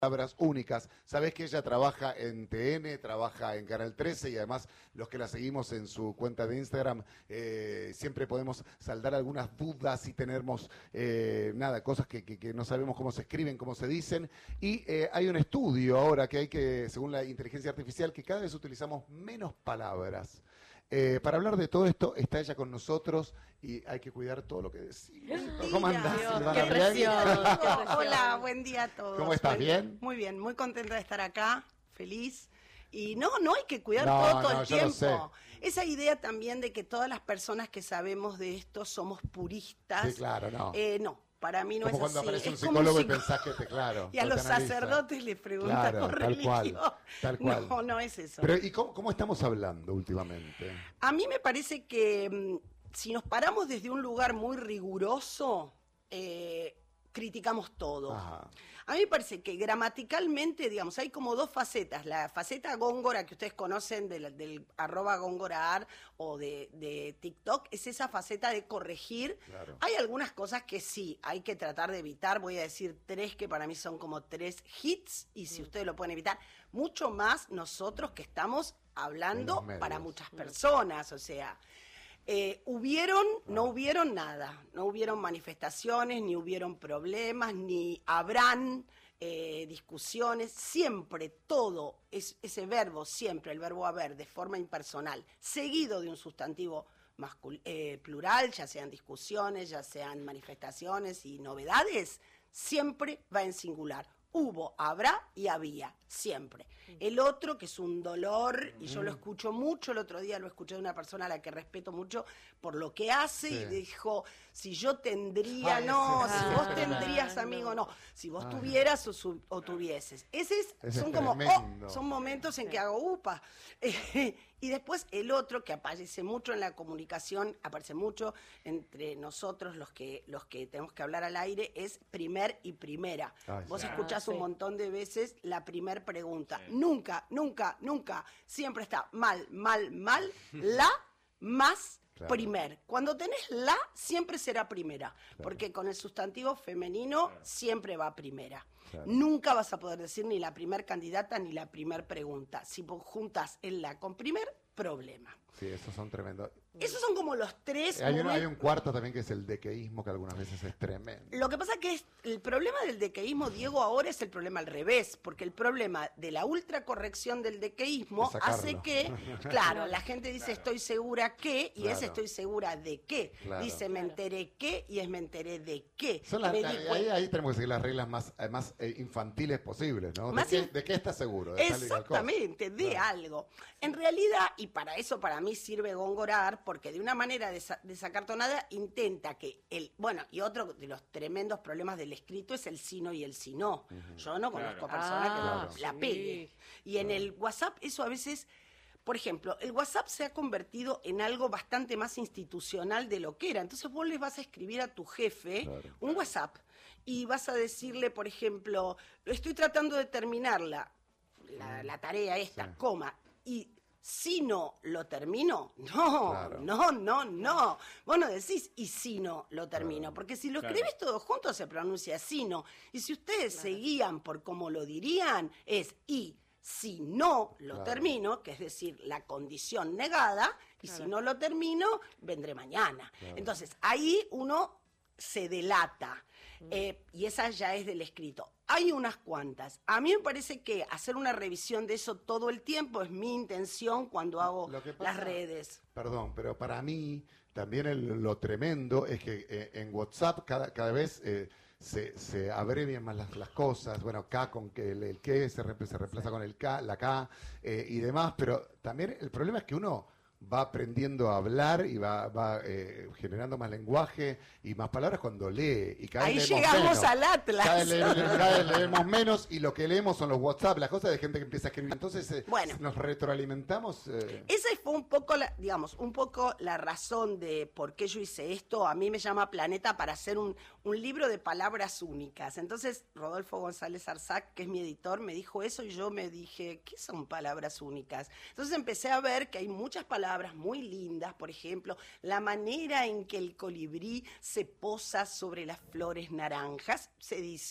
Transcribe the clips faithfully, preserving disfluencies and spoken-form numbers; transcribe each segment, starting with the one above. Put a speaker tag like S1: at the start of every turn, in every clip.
S1: Palabras únicas. Sabés que ella trabaja en T N, trabaja en Canal trece y además los que la seguimos en su cuenta de Instagram eh, siempre podemos saldar algunas dudas y tenemos eh, nada, cosas que, que, que no sabemos cómo se escriben, cómo se dicen. Y eh, hay un estudio ahora que hay que, según la inteligencia artificial, que cada vez utilizamos menos palabras. Eh, para hablar de todo esto está ella con nosotros y hay que cuidar todo lo que decimos. ¿Cómo andás,
S2: Dios,
S1: Silvana?
S2: qué
S1: ¿Bien?
S2: presión, qué presión.
S3: Hola, buen día a todos.
S1: ¿Cómo estás?
S3: Buen-
S1: ¿Bien?
S3: Muy bien, muy contenta de estar acá, feliz. Y no, no hay que cuidar
S1: No,
S3: todo, todo
S1: no,
S3: el
S1: yo lo
S3: tiempo. Esa idea también de que todas las personas que sabemos de esto somos puristas.
S1: Sí, claro, no.
S3: Eh, no, para mí no
S1: Como
S3: es
S1: cuando
S3: así.
S1: aparece un
S3: Es como
S1: psicólogo y
S3: psico-
S1: pensás que te, claro.
S3: Y a
S1: te
S3: los
S1: analiza.
S3: sacerdotes les preguntan
S1: Claro,
S3: por
S1: tal
S3: religión.
S1: cual, tal cual.
S3: No, no es eso.
S1: Pero, ¿y cómo, cómo estamos hablando últimamente?
S3: A mí me parece que mm, si nos paramos desde un lugar muy riguroso, eh, criticamos todo.
S1: Ajá.
S3: A mí me parece que gramaticalmente, digamos, hay como dos facetas. La faceta góngora que ustedes conocen del, del arroba góngoraar o de, de TikTok, es esa faceta de corregir.
S1: Claro.
S3: Hay algunas cosas que sí, hay que tratar de evitar. Voy a decir tres que para mí son como tres hits, y si ustedes lo pueden evitar, mucho más nosotros que estamos
S1: En
S3: hablando
S1: los medios.
S3: para muchas personas, o sea... Eh, hubieron, no hubieron nada, no hubieron manifestaciones, ni hubieron problemas, ni habrán eh, discusiones, siempre todo, es, ese verbo, siempre el verbo haber, de forma impersonal, seguido de un sustantivo mascul- eh, plural, ya sean discusiones, ya sean manifestaciones y novedades, siempre va en singular. Hubo, habrá y había, siempre. El otro, que es un dolor, y yo lo escucho mucho, el otro día lo escuché de una persona a la que respeto mucho por lo que hace,
S1: Sí.
S3: y dijo, si yo tendría,
S1: Ay,
S3: no,
S1: ese-
S3: si
S1: ese
S3: vos
S1: es
S3: tendrías,
S2: tremendo.
S3: amigo, no, si vos
S1: Ay.
S3: tuvieras o, su- o tuvieses. Ese es,
S1: Ese
S3: son
S1: es
S3: como,
S1: tremendo.
S3: oh, son momentos en que hago upa. Y después el otro, que aparece mucho en la comunicación, aparece mucho entre nosotros los que, los que tenemos que hablar al aire, es primer y primera.
S1: Ay,
S3: Vos
S1: sí.
S3: escuchás
S2: Ah,
S3: un
S2: sí.
S3: montón de veces la primer pregunta. Nunca, nunca, nunca, siempre está mal, mal, mal, la más
S1: Claro.
S3: primer. Cuando tenés la, siempre será primera, porque con el sustantivo femenino siempre va primera.
S1: Claro.
S3: Nunca vas a poder decir ni la primer candidata ni la primer pregunta. Si vos juntas el la con primer, problema.
S1: Sí, esos son tremendos.
S3: Esos son como los tres
S1: Hay, uno, hay
S3: momentos.
S1: un cuarto también que es el dequeísmo, que algunas veces es tremendo.
S3: Lo que pasa que es, el problema del dequeísmo, Diego, ahora es el problema al revés, porque el problema de la ultracorrección del dequeísmo
S1: De sacarlo.
S3: hace que, claro, la gente dice estoy segura que, y es
S1: Claro.
S3: estoy segura de qué.
S1: Claro.
S3: Dice me enteré que, y es me enteré de qué.
S1: Son las,
S3: Me di
S1: ahí,
S3: cuenta.
S1: ahí tenemos que seguir las reglas más, eh, más eh, infantiles posibles, ¿no? ¿De
S3: Más
S1: qué,
S3: in-
S1: de qué estás seguro? De tal y tal cosa.
S3: Exactamente, de
S1: Claro.
S3: algo. En realidad, y para eso para mí sirve góngoraar, porque de una manera desa- desacartonada intenta que el, bueno, y otro de los tremendos problemas del escrito es el sí no y el sí no. Yo no conozco personas
S2: Ah,
S3: que la
S2: sí.
S3: pegue. Y en el WhatsApp eso a veces... Por ejemplo, el WhatsApp se ha convertido en algo bastante más institucional de lo que era. Entonces vos le vas a escribir a tu jefe
S1: Claro.
S3: un WhatsApp y vas a decirle, por ejemplo, estoy tratando de terminarla, la, la tarea esta,
S1: Sí.
S3: coma, y si no lo termino, no,
S1: Claro.
S3: no, no, no. Vos no decís y si no lo termino,
S1: Claro.
S3: porque si lo
S2: Claro.
S3: escribís todo junto se pronuncia si no. Y si ustedes se guían por cómo lo dirían, es y si no lo
S1: Claro.
S3: termino, que es decir, la condición negada, y si no lo termino, vendré mañana.
S1: Claro.
S3: Entonces, ahí uno se delata, eh, y esa ya es del escrito. Hay unas cuantas. A mí me parece que hacer una revisión de eso todo el tiempo es mi intención cuando hago
S1: Lo que
S3: las
S1: pasa-
S3: redes.
S1: Perdón, pero para mí también el- lo tremendo es que eh, en WhatsApp cada, cada vez eh, se, se abrevian más las, las cosas. Bueno, K con que el, el que se, repl- se reemplaza con el K, la K eh, y demás, pero también el problema es que uno va aprendiendo a hablar y va, va eh, generando más lenguaje y más palabras cuando lee. Y cada
S3: Ahí
S1: vez leemos
S3: llegamos
S1: menos.
S3: al Atlas.
S1: Cada vez, le- cada vez leemos menos y lo que leemos son los WhatsApp, las cosas de gente que empieza a escribir. Entonces eh,
S3: Bueno.
S1: nos retroalimentamos. eh,
S3: Esa fue un poco, la, digamos, un poco la razón de por qué yo hice esto. A mí me llama Planeta para hacer un, un libro de palabras únicas. Entonces, Rodolfo González Arzac, que es mi editor, me dijo eso y yo me dije, ¿qué son palabras únicas? Entonces empecé a ver que hay muchas palabras muy lindas, por ejemplo, la manera en que el colibrí se posa sobre las flores naranjas, se dice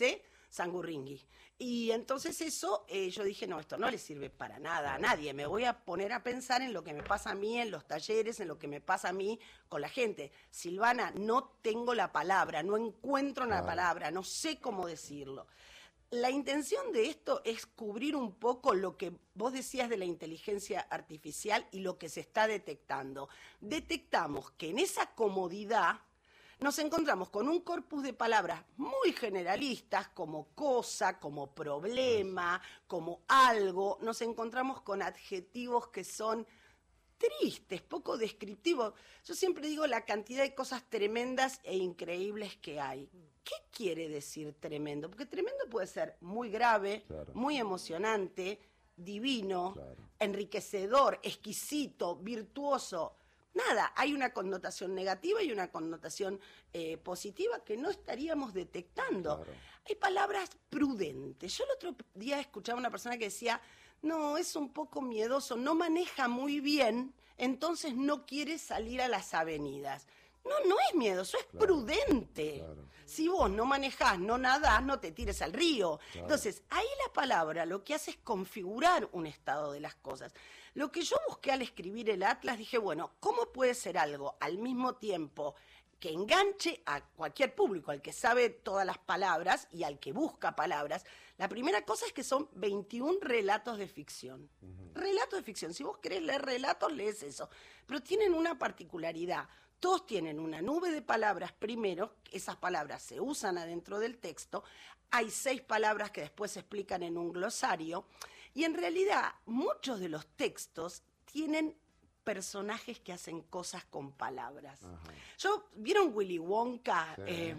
S3: sangurringui. Y entonces eso, eh, yo dije, no, esto no le sirve para nada a nadie. Me voy a poner a pensar en lo que me pasa a mí en los talleres, en lo que me pasa a mí con la gente. Silvana, no tengo la palabra, no encuentro una palabra, no sé cómo decirlo. La intención de esto es cubrir un poco lo que vos decías de la inteligencia artificial y lo que se está detectando. Detectamos que en esa comodidad nos encontramos con un corpus de palabras muy generalistas, como cosa, como problema, como algo. Nos encontramos con adjetivos que son tristes, poco descriptivos. Yo siempre digo la cantidad de cosas tremendas e increíbles que hay. ¿Qué quiere decir tremendo? Porque tremendo puede ser muy grave, claro, muy emocionante, divino, claro, enriquecedor, exquisito, virtuoso. Nada, hay una connotación negativa y una connotación eh, positiva que no estaríamos detectando. Claro. Hay palabras prudentes. Yo el otro día escuchaba a una persona que decía, no, es un poco miedoso, no maneja muy bien, entonces no quiere salir a las avenidas. No, no es miedoso, es claro, prudente. Claro. Si vos no manejás, no nadás, no te tires al río. Claro. Entonces, ahí la palabra lo que hace es configurar un estado de las cosas. Lo que yo busqué al escribir el Atlas, dije, bueno, ¿cómo puede ser algo al mismo tiempo que enganche a cualquier público, al que sabe todas las palabras y al que busca palabras? La primera cosa es que son veintiún relatos de ficción. Uh-huh. Relatos de ficción. Si vos querés leer relatos, lees eso. Pero tienen una particularidad. Todos tienen una nube de palabras primero, esas palabras se usan adentro del texto, hay seis palabras que después se explican en un glosario, y en realidad muchos de los textos tienen personajes que hacen cosas con palabras. Ajá. Yo, ¿vieron Willy Wonka? Sí. Eh,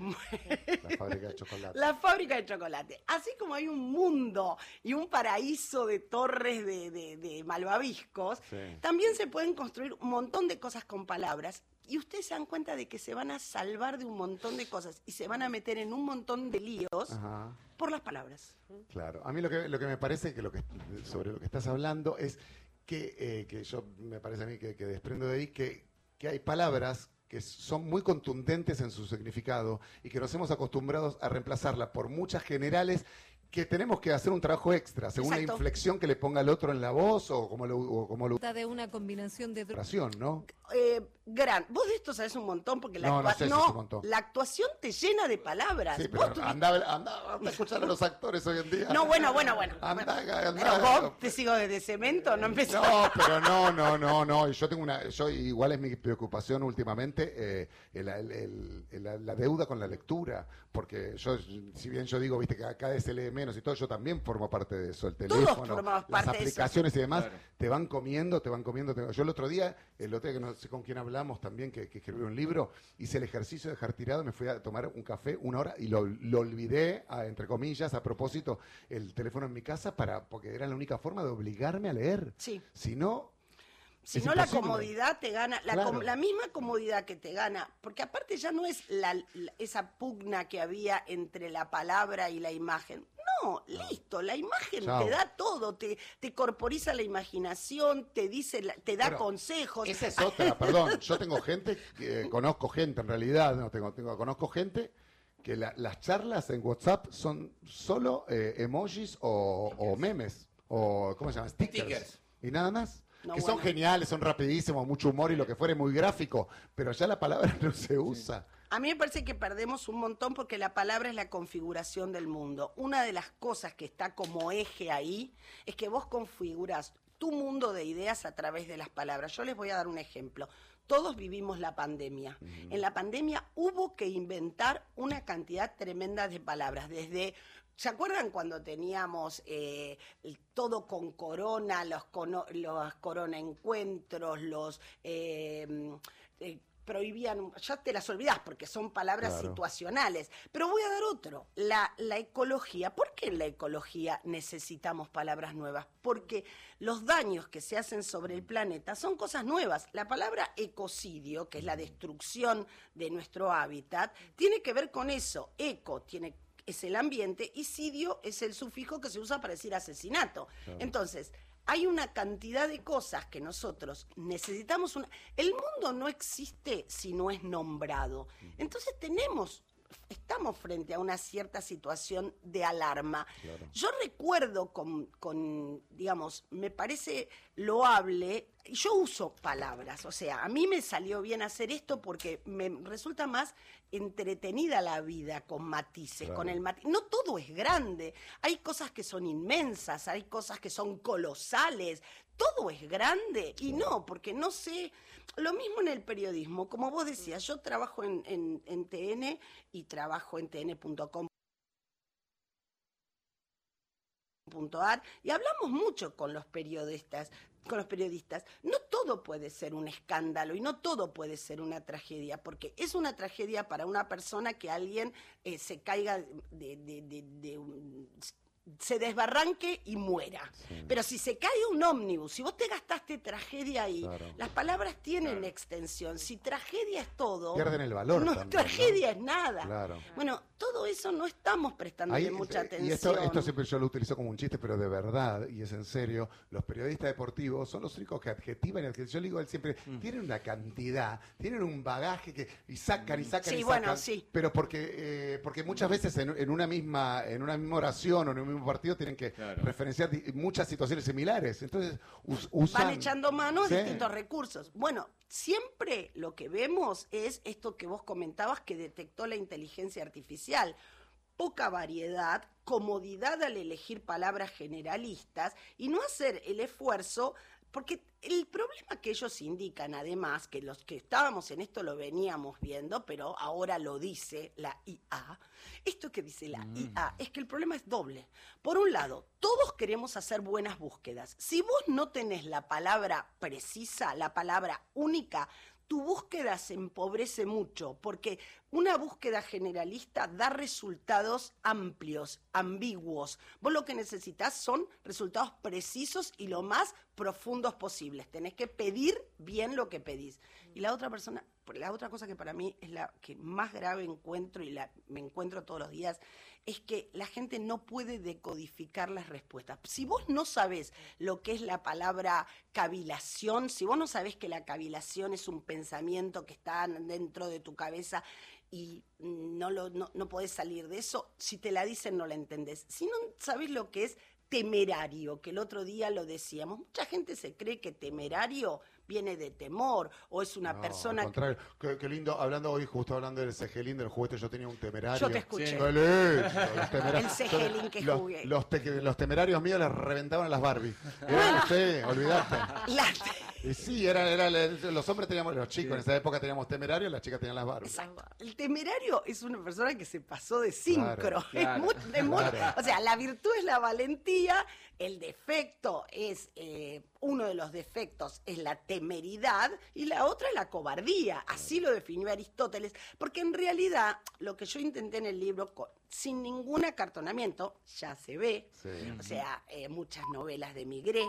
S1: la fábrica de chocolate.
S3: La fábrica de chocolate. Así como hay un mundo y un paraíso de torres de, de, de malvaviscos, sí, también se pueden construir un montón de cosas con palabras. Y ustedes se dan cuenta de que se van a salvar de un montón de cosas y se van a meter en un montón de líos, ajá, por las palabras.
S1: Claro. A mí lo que, lo que me parece que, lo que sobre lo que estás hablando es que, eh, que yo me parece a mí que, que desprendo de ahí que, que hay palabras que son muy contundentes en su significado y que nos hemos acostumbrado a reemplazarlas por muchas generales que tenemos que hacer un trabajo extra, según exacto, la inflexión que le ponga el otro en la voz o como lo... O como lo...
S2: de una combinación de...
S1: ¿no?
S3: Eh, gran. Vos de esto sabés un montón porque la,
S1: no,
S3: actua...
S1: no sé
S3: no,
S1: si un montón.
S3: La actuación te llena de palabras.
S1: Sí, pero tuviste... anda, anda, anda a escuchar a los actores hoy en día.
S3: No, bueno, bueno, bueno.
S1: Anda, anda,
S3: pero vos te sigo desde cemento, no empecé.
S1: No, pero no, no, no, no. Yo tengo una, yo igual es mi preocupación últimamente eh, el, el, el, el, la, la deuda con la lectura, porque yo, si bien yo digo, viste que acá se lee menos y todo, yo también formo parte de eso, el teléfono, las aplicaciones y demás, claro, te van comiendo, te van comiendo. Te... Yo el otro día, el otro día que no sé con quién hablamos también, que, que escribió un libro, hice el ejercicio de dejar tirado, me fui a tomar un café una hora y lo, lo olvidé, a, entre comillas, a propósito, el teléfono en mi casa, para porque era la única forma de obligarme a leer.
S3: Sí.
S1: Si no...
S3: Si no, la comodidad te gana, la, claro, com, la misma comodidad que te gana, porque aparte ya no es la, la, esa pugna que había entre la palabra y la imagen. No, listo, la imagen Chao. te da todo, te, te corporiza la imaginación, te dice, te da bueno, consejos.
S1: Esa es otra, perdón, yo tengo gente, que, conozco gente en realidad, no tengo, tengo conozco gente que la, las charlas en WhatsApp son solo eh, emojis o, o memes, o ¿cómo se llama? Stickers. Stickers. Y nada más. No, que bueno. son geniales, son rapidísimos, mucho humor y lo que fuere, muy gráfico, pero ya la palabra no se usa. Sí.
S3: A mí me parece que perdemos un montón porque la palabra es la configuración del mundo. Una de las cosas que está como eje ahí es que vos configurás tu mundo de ideas a través de las palabras. Yo les voy a dar un ejemplo. Todos vivimos la pandemia. Uh-huh. En la pandemia hubo que inventar una cantidad tremenda de palabras, desde... ¿Se acuerdan cuando teníamos eh, todo con corona, los, cono, los corona encuentros, los eh, eh, prohibían, ya te las olvidás porque son palabras claro. situacionales, pero voy a dar otro, la, la ecología. ¿Por qué en la ecología necesitamos palabras nuevas? Porque los daños que se hacen sobre el planeta son cosas nuevas. La palabra ecocidio, que es la destrucción de nuestro hábitat, tiene que ver con eso. Eco tiene es el ambiente y cidio es el sufijo que se usa para decir asesinato. Claro. Entonces, hay una cantidad de cosas que nosotros necesitamos. Una... El mundo no existe si no es nombrado. Entonces tenemos estamos frente a una cierta situación de alarma.
S1: Claro.
S3: Yo recuerdo con, con, digamos, me parece loable, yo uso palabras, o sea, a mí me salió bien hacer esto porque me resulta más entretenida la vida con matices,
S1: Claro.
S3: con el matiz. No todo es grande, hay cosas que son inmensas, hay cosas que son colosales, todo es grande y no, porque no sé, lo mismo en el periodismo, como vos decías, yo trabajo en, en, en T N y trabajo en T N punto com punto ar y hablamos mucho con los periodistas, con los periodistas. No todo puede ser un escándalo y no todo puede ser una tragedia, porque es una tragedia para una persona que alguien eh, se caiga de, de, de, de un, se desbarranque y muera. Sí. Pero si se cae un ómnibus, si vos te gastaste tragedia ahí, claro. Las palabras tienen claro. extensión. Si tragedia es todo,
S1: pierden el valor.
S3: No,
S1: también,
S3: tragedia
S1: ¿no?
S3: es nada.
S1: Claro.
S3: Bueno, todo eso no estamos prestando mucha atención.
S1: Y esto, esto siempre yo lo utilizo como un chiste, pero de verdad, y es en serio, los periodistas deportivos son los únicos que adjetivan, el que yo le digo a él siempre, mm. tienen una cantidad, tienen un bagaje que y sacan y sacan
S3: sí,
S1: y
S3: bueno,
S1: sacan.
S3: Sí.
S1: Pero porque, eh, porque muchas veces en, en una misma, en una misma oración o en un mismo partido tienen que claro. referenciar muchas situaciones similares. Entonces, us, usan,
S3: van echando mano
S1: ¿sí?
S3: de distintos recursos. Bueno, siempre lo que vemos es esto que vos comentabas que detectó la inteligencia artificial. Poca variedad, comodidad al elegir palabras generalistas y no hacer el esfuerzo, porque el problema que ellos indican, además, que los que estábamos en esto lo veníamos viendo, pero ahora lo dice la I A, esto que dice la mm. I A es que el problema es doble. Por un lado, todos queremos hacer buenas búsquedas. Si vos no tenés la palabra precisa, la palabra única, tu búsqueda se empobrece mucho, porque una búsqueda generalista da resultados amplios, ambiguos. Vos lo que necesitas son resultados precisos y lo más profundos posibles. Tenés que pedir bien lo que pedís. Y la otra persona, la otra cosa que para mí es la que más grave encuentro y la, me encuentro todos los días, es que la gente no puede decodificar las respuestas. Si vos no sabés lo que es la palabra cavilación, si vos no sabés que la cavilación es un pensamiento que está dentro de tu cabeza y no, lo, no, no podés salir de eso, si te la dicen no la entendés. Si no sabés lo que es temerario, que el otro día lo decíamos, mucha gente se cree que temerario viene de temor o es una
S1: no,
S3: persona...
S1: Al contrario, que... qué, qué lindo, hablando hoy, justo hablando del cejelín, del juguete, yo tenía un temerario.
S3: Yo te escuché. Sí.
S1: El
S3: cejelín que
S1: los,
S3: jugué.
S1: Los, te, los temerarios míos les reventaban a las Barbie. Bueno, sí, olvidate.
S3: La...
S1: Y sí, era, era, los hombres teníamos, los chicos sí. en esa época teníamos temerarios, las chicas tenían las Barbie.
S3: Exacto. El temerario es una persona que se pasó de sincro. Claro,
S1: claro,
S3: es muy, es muy,
S1: claro.
S3: O sea, la virtud es la valentía, el defecto es, eh, uno de los defectos es la temeridad y la otra es la cobardía. Así lo definió Aristóteles, porque en realidad lo que yo intenté en el libro, sin ningún acartonamiento, ya se ve, sí. o sea, eh, muchas novelas de Migré,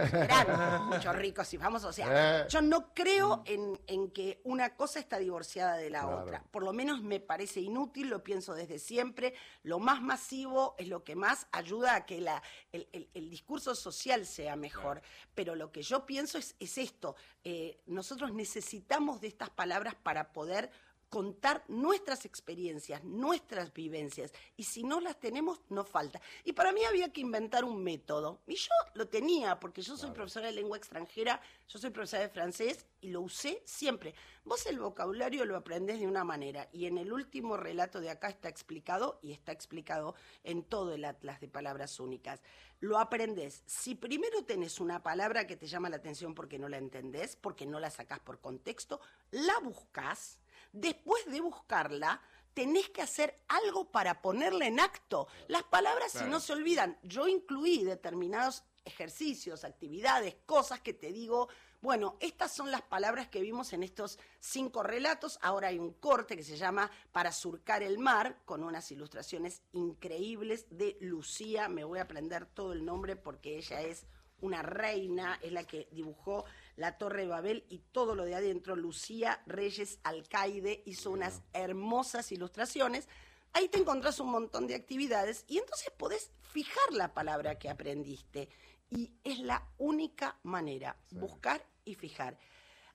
S3: eran muchos ricos y famosos, o sea, eh. yo no creo en, en que una cosa está divorciada de la claro. otra, por lo menos me parece inútil, lo pienso desde siempre, lo más masivo es lo que más ayuda a que la, el, el, el discurso social sea mejor, claro. pero lo que yo pienso es, es esto, eh, nosotros necesitamos de estas palabras para poder contar nuestras experiencias, nuestras vivencias, y si no las tenemos, nos falta. Y para mí había que inventar un método, y yo lo tenía, porque yo soy claro. profesora de lengua extranjera, yo soy profesora de francés, y lo usé siempre. Vos el vocabulario lo aprendés de una manera, y en el último relato de acá está explicado, y está explicado en todo el atlas de palabras únicas. Lo aprendés. Si primero tenés una palabra que te llama la atención porque no la entendés, porque no la sacás por contexto, la buscás. Después de buscarla, tenés que hacer algo para ponerla en acto. Las palabras, claro. si no se olvidan, yo incluí determinados ejercicios, actividades, cosas que te digo, bueno, estas son las palabras que vimos en estos cinco relatos. Ahora hay un corte que se llama Para surcar el mar, con unas ilustraciones increíbles de Lucía. Me voy a aprender todo el nombre porque ella es una reina, es la que dibujó la Torre de Babel y todo lo de adentro. Lucía Reyes Alcaide hizo unas hermosas ilustraciones. Ahí te encontrás un montón de actividades y entonces podés fijar la palabra que aprendiste. Y es la única manera, sí. buscar y fijar.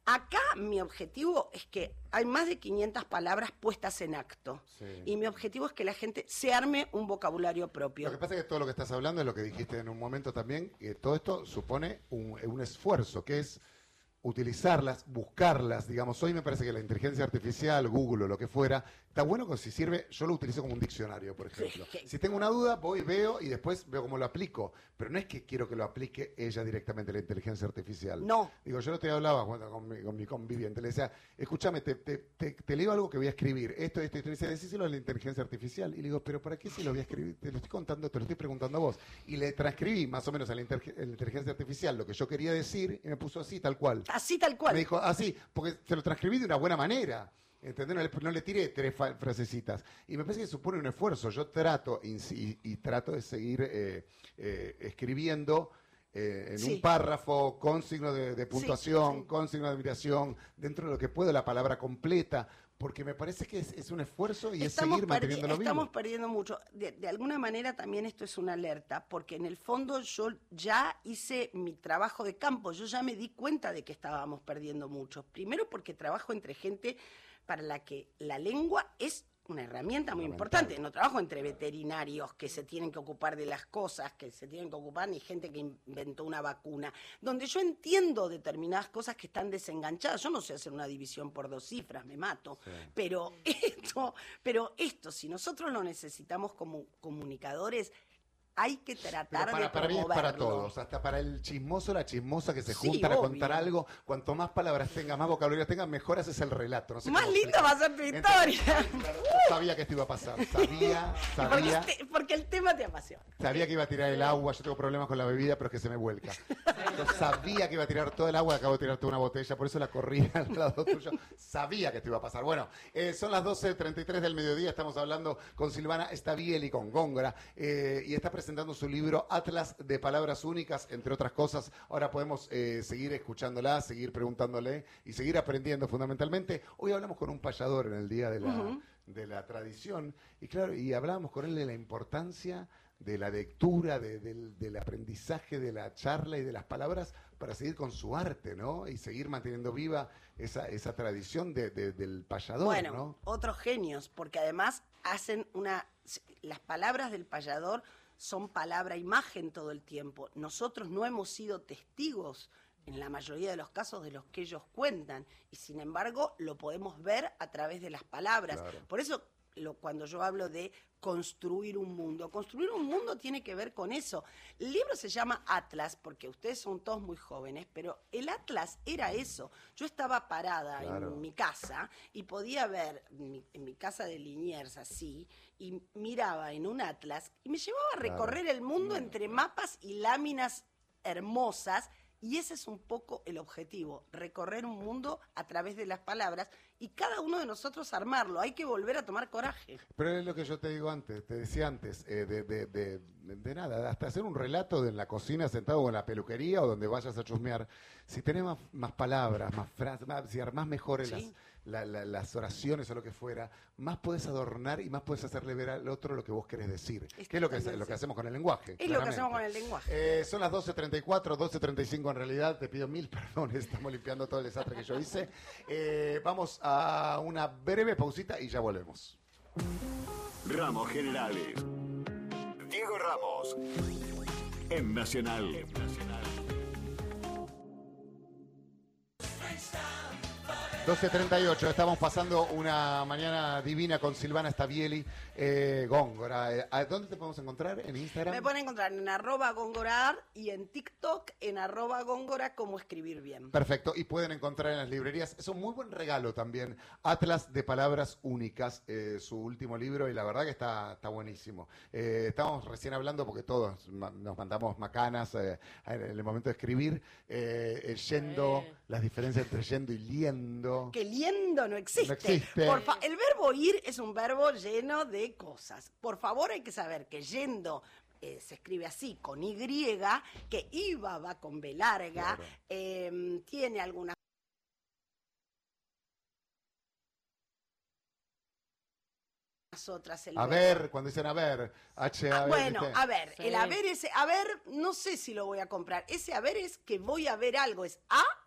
S3: Acá mi objetivo es que hay más de quinientas palabras puestas en acto.
S1: Sí.
S3: Y mi objetivo es que la gente se arme un vocabulario propio.
S1: Lo que pasa es que todo lo que estás hablando es lo que dijiste en un momento también, que todo esto supone un, un esfuerzo, que es utilizarlas, buscarlas, digamos, hoy me parece que la inteligencia artificial, Google o lo que fuera, está bueno que si sirve, yo lo utilizo como un diccionario, por ejemplo. Si tengo una duda, voy, veo y después veo cómo lo aplico, pero no es que quiero que lo aplique ella directamente, la inteligencia artificial.
S3: No.
S1: Digo, yo no te hablaba cuando, con, mi, con mi conviviente, le decía, escúchame, te, te, te, te leo algo que voy a escribir, esto, esto, esto, y dice, decíselo a la inteligencia artificial, y le digo, pero ¿para qué si lo voy a escribir? Te lo estoy contando, te lo estoy preguntando a vos, y le transcribí más o menos a la, inter, a la inteligencia artificial lo que yo quería decir, y me puso así, tal cual.
S3: Así tal cual.
S1: Me dijo, así, porque se lo transcribí de una buena manera. ¿Entendés? No le, no le tiré tres frasecitas. Y me parece que supone un esfuerzo. Yo trato y, y, y trato de seguir eh, eh, escribiendo eh, en sí. un párrafo con signo de, de puntuación, sí, sí. con signo de admiración, dentro de lo que puedo, la palabra completa. Porque me parece que es, es un esfuerzo y estamos es seguir manteniéndolo vivo.
S3: Estamos perdiendo mucho. De, de alguna manera también esto es una alerta, porque en el fondo yo ya hice mi trabajo de campo, yo ya me di cuenta de que estábamos perdiendo mucho. Primero porque trabajo entre gente para la que la lengua es una herramienta muy importante. No trabajo entre veterinarios que se tienen que ocupar de las cosas, que se tienen que ocupar, ni gente que inventó una vacuna, donde yo entiendo determinadas cosas que están desenganchadas. Yo no sé hacer una división por dos cifras, me mato. Sí. Pero esto, pero esto, si nosotros lo necesitamos como comunicadores, hay que tratar
S1: para,
S3: de
S1: para mí es para todos, hasta para el chismoso, la chismosa que se
S3: sí,
S1: juntan
S3: obvio.
S1: a contar algo. Cuanto más palabras tengas, más vocabulario tengas, mejor haces el relato. No sé
S3: más linda va a ser tu historia.
S1: Entonces, yo sabía que esto iba a pasar. Sabía, sabía.
S3: Porque, te, porque el tema te apasiona.
S1: Sabía que iba a tirar el agua. Yo tengo problemas con la bebida, pero es que se me vuelca. Yo sabía que iba a tirar todo el agua. Acabo de tirar toda una botella, por eso la corrí al lado tuyo. Sabía que esto iba a pasar. Bueno, eh, son las doce treinta y tres del mediodía. Estamos hablando con Silvana Stabieli, con Góngora, eh, y está presentando su libro Atlas de Palabras Únicas, entre otras cosas. Ahora podemos eh, seguir escuchándola, seguir preguntándole y seguir aprendiendo fundamentalmente. Hoy hablamos con un payador en el Día de la, uh-huh. de la Tradición y claro, y hablábamos con él de la importancia de la lectura, de, de, del aprendizaje, de la charla y de las palabras para seguir con su arte, ¿no? Y seguir manteniendo viva esa, esa tradición de, de, del payador,
S3: bueno,
S1: ¿no?
S3: Otros genios, porque además hacen una... Las palabras del payador son palabra-imagen todo el tiempo. Nosotros no hemos sido testigos, en la mayoría de los casos, de los que ellos cuentan, y sin embargo lo podemos ver a través de las palabras. Claro. Por eso, lo, cuando yo hablo de construir un mundo, construir un mundo tiene que ver con eso. El libro se llama Atlas, porque ustedes son todos muy jóvenes, pero el Atlas era eso. Yo estaba parada claro. en mi casa y podía ver mi, en mi casa de Liniers así, y miraba en un atlas y me llevaba a recorrer claro. el mundo claro. entre mapas y láminas hermosas, y ese es un poco el objetivo, recorrer un mundo a través de las palabras y cada uno de nosotros armarlo. Hay que volver a tomar coraje.
S1: Pero es lo que yo te digo antes, te decía antes, eh, de, de, de, de nada, hasta hacer un relato de en la cocina sentado o en la peluquería o donde vayas a chusmear, si tenés más, más palabras, más frases, más, si armás mejor en sí. las... La, la, las oraciones o lo que fuera, más puedes adornar y más puedes hacerle ver al otro lo que vos querés decir. Es que es lo que, lo que hacemos con el lenguaje.
S3: Es claramente. Lo que hacemos con el lenguaje.
S1: Eh, son las doce treinta y cuatro, doce treinta y cinco en realidad. Te pido mil perdones, estamos limpiando todo el desastre que yo hice. Eh, vamos a una breve pausita y ya volvemos.
S2: Ramos Generales. Diego Ramos. En Nacional. En Nacional.
S1: doce treinta y ocho, estamos pasando una mañana divina con Silvana Stabieli, eh, Góngora. Eh, ¿Dónde te podemos encontrar? ¿En Instagram?
S3: Me pueden encontrar en arroba góngorar y en TikTok en arroba góngora como escribir bien.
S1: Perfecto, y pueden encontrar en las librerías. Es un muy buen regalo también, Atlas de Palabras Únicas, eh, su último libro, y la verdad que está, está buenísimo. Eh, estábamos recién hablando porque todos ma- nos mandamos macanas eh, en el momento de escribir, eh, yendo, eh. las diferencias entre yendo y liendo.
S3: Que liendo no existe.
S1: No existe.
S3: Por fa- el verbo ir es un verbo lleno de cosas. Por favor, hay que saber que yendo eh, se escribe así, con Y, que iba va con B larga, claro. eh, tiene algunas otras. El
S1: a
S3: verbo.
S1: ver, cuando dicen a ver, H A
S3: Ah,
S1: ver.
S3: bueno,
S1: ¿viste?
S3: a ver,
S4: Sí.
S3: el haber ese, a ver, no sé si lo voy a comprar. Ese haber es que voy a ver algo, es a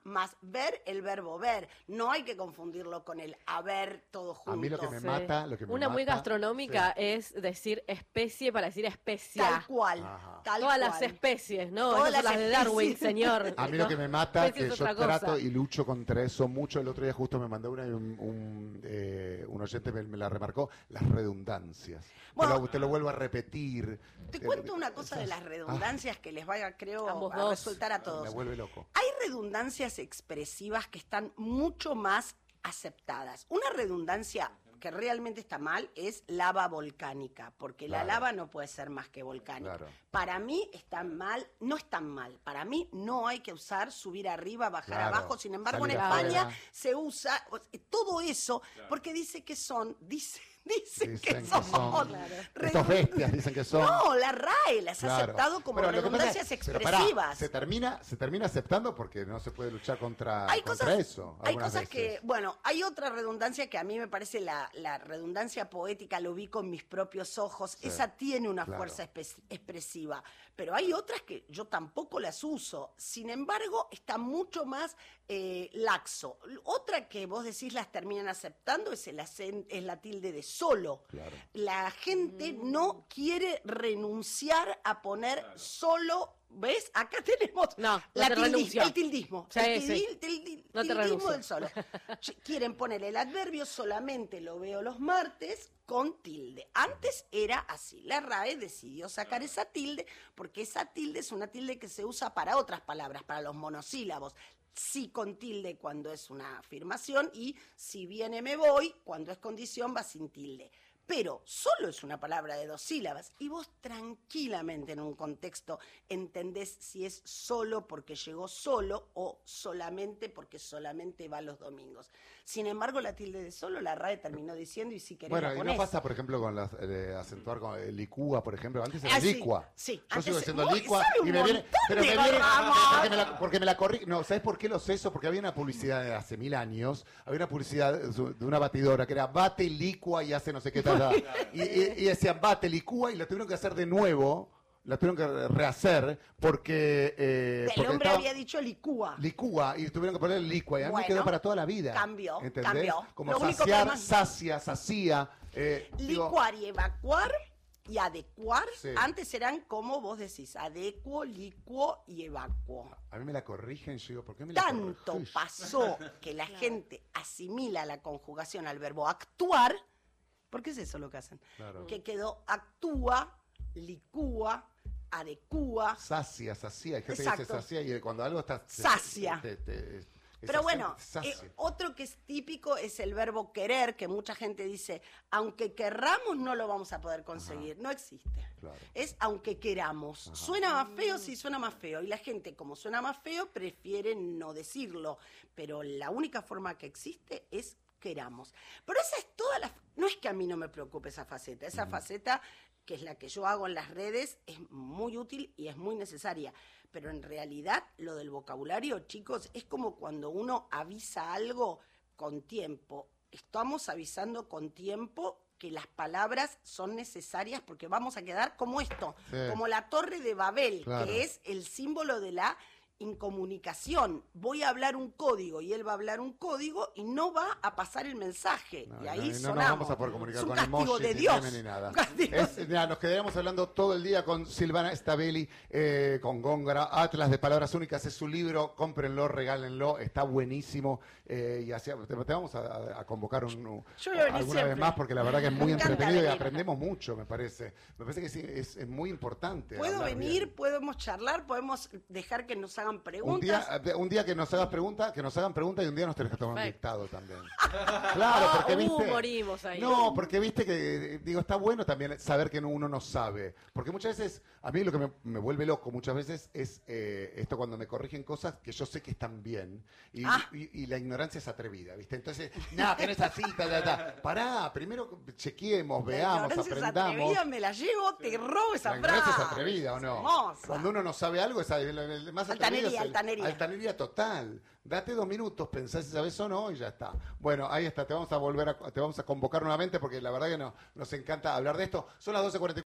S3: más ver el verbo ver. No hay que confundirlo con el haber todo junto.
S1: A mí lo que me
S4: Sí.
S1: mata, lo que me
S4: Una muy
S1: mata-
S4: gastronómica
S1: sí.
S4: es decir especie para decir especia.
S3: Tal cual,
S1: Ajá.
S3: tal
S4: Todas
S3: cual.
S4: las especies, ¿no?
S3: Todas
S4: Esas son
S3: las
S4: las de Darwin,
S3: especies.
S4: señor.
S1: A mí lo
S4: ¿no?
S1: que me mata,
S4: Especie
S1: que
S4: es
S1: yo
S4: otra cosa.
S1: trato y lucho contra eso mucho, el otro día justo me mandó una y un, un, eh, un oyente me, me la remarcó, las redundancias.
S3: Bueno,
S1: te, lo, te lo vuelvo a repetir.
S3: Te
S1: Eh,
S3: cuento una cosa de
S1: esas-
S3: las redundancias que les vaya, creo,
S4: Ambos
S3: a
S4: dos.
S3: resultar a
S1: ah,
S3: todos.
S1: me vuelve loco.
S3: Hay redundancias expresivas que están mucho más aceptadas. Una redundancia que realmente está mal es lava volcánica, porque la
S1: Claro.
S3: lava no puede ser más que volcánica.
S1: Claro.
S3: Para mí está mal, no es tan mal. Para mí no hay que usar subir arriba, bajar
S1: Claro.
S3: abajo. Sin embargo, en
S1: Salir
S3: España
S1: afuera.
S3: se usa o- todo eso porque dice que son, dice, dicen,
S1: Dicen
S3: que
S1: que
S3: son,
S1: son-
S4: Claro.
S1: Estos bestias dicen que son.
S3: No, la R A E las ha
S1: Claro.
S3: aceptado como
S1: Pero lo que pasa es-
S3: redundancias
S1: pero pará,
S3: expresivas.
S1: se termina, se termina aceptando porque no se puede luchar contra,
S3: hay
S1: contra
S3: cosas,
S1: eso.
S3: hay
S1: algunas
S3: cosas que,
S1: veces.
S3: bueno, hay otra redundancia que a mí me parece la, la redundancia poética, lo vi con mis propios ojos,
S1: Sí,
S3: esa tiene una
S1: claro.
S3: fuerza espe- expresiva, pero hay otras que yo tampoco las uso, sin embargo, está mucho más eh, laxo. Otra que vos decís las terminan aceptando es, el acen- es la tilde de solo.
S1: Claro.
S3: La gente no quiere renunciar a poner solo. ¿Ves? Acá tenemos
S4: No, no
S3: la
S4: te
S3: tildis-
S4: renuncio.
S3: el tildismo.
S4: Sí,
S3: el
S4: sí.
S3: tildil- tildi-
S4: No te
S3: tildismo
S4: renuncio.
S3: del solo. Ch- Quieren poner el adverbio solamente lo veo los martes con tilde. Antes era así. La R A E decidió sacar esa tilde porque esa tilde es una tilde que se usa para otras palabras, para los monosílabos. Sí con tilde cuando es una afirmación y si viene me voy, cuando es condición va sin tilde. Pero solo es una palabra de dos sílabas y vos tranquilamente en un contexto entendés si es solo porque llegó solo o solamente porque solamente va los domingos. Sin embargo, la tilde de solo la R A E terminó diciendo y si querés
S1: Bueno,
S3: la
S1: y
S3: ponés.
S1: no pasa, por ejemplo, con las, eh, acentuar con el licúa, por ejemplo. Antes era
S3: Ah, sí,
S1: licua.
S3: sí,
S1: Yo
S3: antes
S1: sigo
S3: se-
S1: diciendo
S3: Uy,
S1: licua
S3: sabe un
S1: y me viene.
S3: montón
S1: Pero
S3: de
S1: me viene.
S3: Ramos.
S1: Porque me la, porque me la corrí. No, ¿sabes por qué lo sé eso? Porque había una publicidad de hace mil años. Había una publicidad de una batidora que era bate, licua y hace no sé qué tal. Y, y, y decían bate, licúa y la tuvieron que hacer de nuevo. La tuvieron que rehacer porque. Eh,
S3: El
S1: porque
S3: hombre
S1: estaba-
S3: había dicho licúa.
S1: Licúa y tuvieron que poner licua y a mí me
S3: Bueno,
S1: quedó para toda la vida.
S3: cambió,
S1: ¿entendés?
S3: cambió.
S1: Como
S3: Lo único que
S1: saciar,
S3: además-
S1: sacia, sacía. Eh, digo,
S3: Licuar y evacuar y adecuar,
S1: Sí.
S3: antes eran como vos decís, adecuo, licuo y evacuo.
S1: a mí me la corrigen, yo digo, ¿por qué me la
S3: Tanto
S1: corrigís?
S3: pasó que la gente asimila la conjugación al verbo actuar, porque es eso lo que hacen,
S1: Claro.
S3: que quedó actúa, licúa, adecúa.
S1: Sacia, sacia. Hay gente que
S3: Exacto.
S1: dice sacia y cuando algo está... te-
S3: Sacia.
S1: te- te- es
S3: Pero bueno,
S1: sacia.
S3: eh, otro que es típico es el verbo querer, que mucha gente dice, aunque querramos no lo vamos a poder conseguir. No existe.
S1: Claro.
S3: Es aunque queramos. Suena más feo, sí suena más feo. Y la gente, como suena más feo, prefiere no decirlo. Pero la única forma que existe es queramos. Pero esa es toda la... No es que a mí no me preocupe esa faceta. Esa faceta, que es la que yo hago en las redes, es muy útil y es muy necesaria. Pero en realidad lo del vocabulario, chicos, es como cuando uno avisa algo con tiempo. Estamos avisando con tiempo que las palabras son necesarias porque vamos a quedar como esto,
S1: Sí.
S3: como la Torre de Babel,
S1: Claro.
S3: que es el símbolo de la incomunicación. Voy a hablar un código y él va a hablar un código y no va a pasar el mensaje.
S1: No,
S3: y
S1: no,
S3: ahí
S1: no, no
S3: sonamos.
S1: nos vamos a poder comunicar
S3: Es un
S1: con
S3: castigo
S1: emojis,
S3: de
S1: ni
S3: Dios.
S1: memes, ni nada.
S3: Un castigo.
S1: Es- mira, nos quedaríamos hablando todo el día con Silvana Stabeli, eh, con Góngora, Atlas de Palabras Únicas. Es su libro, cómprenlo, regálenlo, está buenísimo. eh, y así, te, te vamos a, a convocar un, un-
S3: Yo voy a venir
S1: alguna vez
S3: siempre.
S1: más porque la verdad que es muy
S3: Me encanta
S1: entretenido y
S3: venir.
S1: aprendemos mucho, me parece. Me parece que sí, es, es muy importante.
S3: Puedo
S1: hablar
S3: venir,
S1: bien.
S3: podemos charlar, podemos dejar que nos hagan
S1: Un
S3: preguntas.
S1: día, un día que nos hagas preguntas, que nos hagan preguntas y un día nos tenés que tomar un
S4: Perfecto.
S1: dictado también. Claro, porque
S4: Uh,
S1: viste.
S4: morimos ahí.
S1: No, porque viste que, digo, está bueno también saber que uno no sabe. Porque muchas veces, a mí lo que me, me vuelve loco muchas veces es eh, esto cuando me corrigen cosas que yo sé que están bien. Y,
S3: Ah.
S1: y- y la ignorancia es atrevida, ¿viste? Entonces, nada, que no es así, ta, ta, ta. Pará, primero chequeemos,
S3: La
S1: veamos,
S3: ignorancia es
S1: aprendamos.
S3: atrevida, me la llevo, te robo esa
S1: La ignorancia
S3: frase.
S1: es atrevida, ¿o no?
S3: Hermosa.
S1: Cuando uno no sabe algo, es el, el más atrevido
S3: Altanería,
S1: es el-
S3: altanería.
S1: altanería total. Date dos minutos, pensás si sabes o no y ya está. Bueno, ahí está, te vamos a volver a, te vamos a convocar nuevamente porque la verdad que no, nos encanta hablar de esto. Son las doce cuarenta y cuatro.